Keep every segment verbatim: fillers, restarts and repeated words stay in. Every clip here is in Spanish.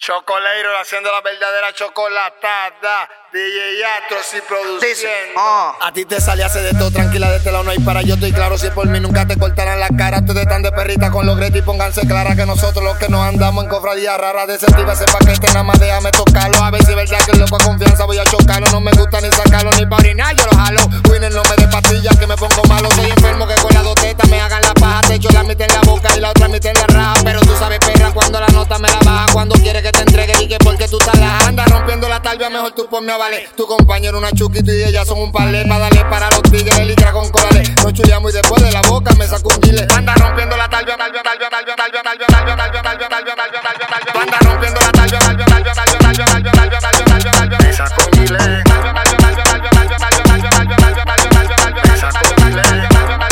Chocoleiro haciendo la verdadera chocolatada. D J Atros y produciendo. Uh. A ti te sale hace de todo, tranquila, de este lado no hay para. Yo estoy claro, si por mí nunca te cortarán la cara. Ustedes están de perrita con los gretis, pónganse clara que nosotros los que nos andamos en cofradía rara. Deceptiva ese paquete, nada más déjame tocarlo. A ver si es verdad que loco a confianza voy a chocarlo. No me gusta ni sacarlo ni para orinar, yo lo jalo. Winner no me dé pastillas que me pongo malo. Soy enfermo que con la dos tetas me hagan la paja. Te echo la mitad en la boca y la otra mitad en la raja. Pero tú sabes, perra, cuando la nota me la baja. Cuando quiere que te entregue y que porque tú estás la anda rompiendo la talvia, mejor tú ponme a valer. Tu compañero una chuquito y ella son un palé. Pa' darle para los tigres, licra con colale. Nos chuleamos y después de la boca me saco un gilet. Anda rompiendo la talvia, talvia, talvia, talvia, talvia, talvia, talvia, talvia, talvia, talvia, talvia, talvia, talvia. Anda rompiendo la talvia, talvia, talvia, talvia, talvia, talvia, talvia, talvia, talvia, talvia. Me saco un gilet. Talvia, talvia, talvia, talvia, talvia, talvia, talvia, talvia, talvia, talvia, talvia, talvia. Me saco un gilet.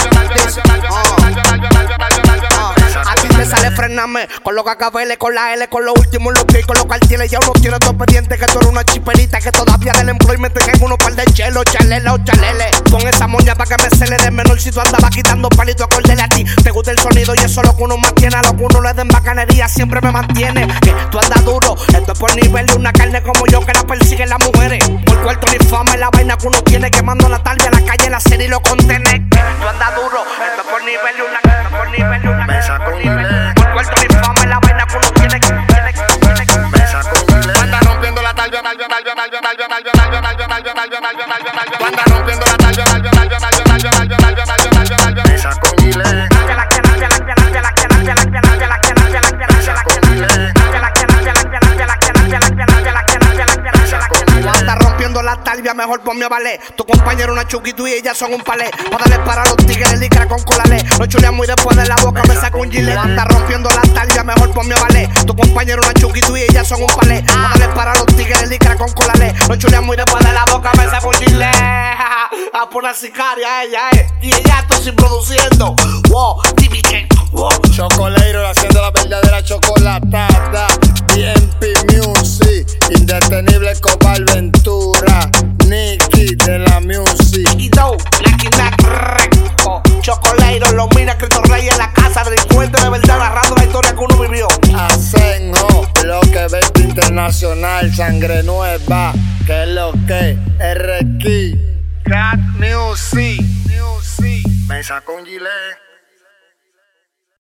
A ti te sale frenarme con los cacabeles, con la L, con los últimos los pies, con los cartiles. Ya uno tiene dos pendientes que tú eres una chiperita, que todavía del employment te unos par de chelos, chaleles o chaleles. Con esa moña pa' que me cele de menor si tú andabas quitando palitos acordele a ti. Te gusta el sonido y eso es lo que uno mantiene. A lo que uno le den bacanería siempre me mantiene. Que tú andas duro, esto es por nivel de una carne como yo que la persiguen las mujeres. Por cuarto ni fama es la vaina que uno tiene, quemando la tarde a la calle, la serie y lo contene. Tú andas duro, esto es por nivel de una carne, por nivel de una carne, por nivel. Por cuarto ni fama es la vaina que uno tiene, que tiene, que tiene, que me saco un gilet. Anda rompiendo la talvia, talvia, talvia, talvia, talvia, talvia, talvia, talvia, talvia, talvia, talvia, talvia, talvia. Anda rompiendo la talvia, talvia, talvia, talvia, talvia, talvia, talvia, talvia, talvia. Me saco un gilet. Anda rompiendo la talvia, mejor ponme a valer. Tu compañero una chuquito y ella son un palé. Pa' darle para los tigres, licra con colale. Nos chuleamos y después de la boca me saco un gilet. Anda rompiendo la talvia, mejor ponme a valer. Tu compañero una chuquito y ella son un palé. Pa' darle para los tigres, licra con colale. Nos chuleamos y después de la boca me saco un gilet. A poner sicaria ella, eh. Y ella estoy sin produciendo. Wow, T V K, wow. Chocoleiro haciendo la verdadera chocolatada. D M P Music, Indetenible Cobal Ventura, Nicky de la Music. Y do, Blacky Nack Reco. Chocoleiro, los mina, Cristo Rey en la casa. Delincuente de verdad, narrando la historia que uno vivió. Asenjo, lo que vete internacional, sangre nueva. Que es lo que R Q, Cat Music, Music. Me saco un gilet.